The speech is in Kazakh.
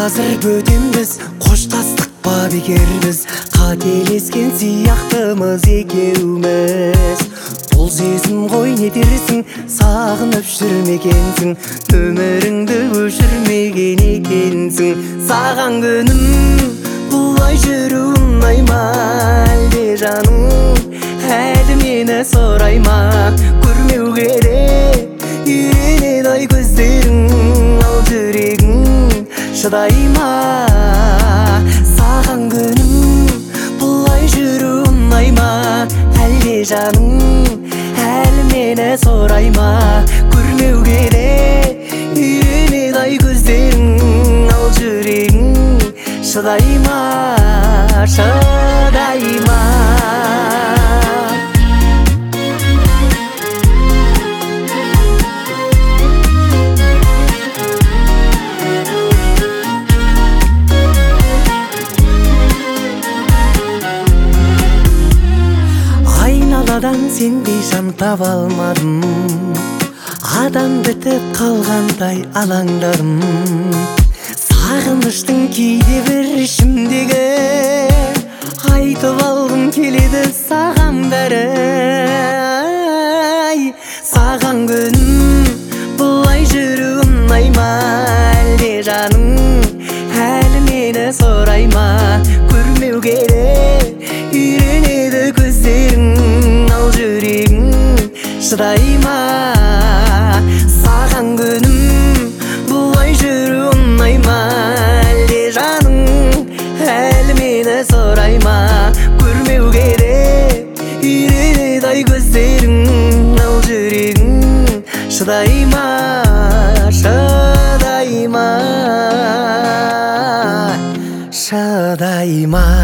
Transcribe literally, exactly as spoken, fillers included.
азыр бөтенбіз, қоштастық па бекер біз, қателескен сияқтымыз екеуміз. Бұл сезім ғой не дерсің, сағынып жүрмегенсің, өміріңді өшірмеген екенсің. Саған күнім бұлай жүру ұнай ма, әлде жаным әлі мені сұрай ма? Көрмеу керек үйренеді ай көздерің, ал жүрегің шыдай ма? Саған күнім бұлай жүру ұнай ма, әлде жаным әлі мені сұрай ма? Көрмеу керек үйренеді ай көздерің, ал жүрегің шыдай ма, шыдай ма? Айналадан сендей жан таба алмадым, адам бітіп қалғандай алаңдадым. Сағыныштың кейде бір ішімдегі, айтып алғым келеді саған бәрі. Саған күнім бұлай жүру ұнай ма, әлде жаным әлі мені сұрай ма? Көрмеу керек үйренеді көздерің, ал жүрегің шыдай ма? Саған күнім бұлай жүру ұнай ма, әлде жаным әлі мені сұрай ма? Көрмеу керек үйренеді ай көздерің, ал жүрегің шыдай ма, шыдай ма, шыдай ма?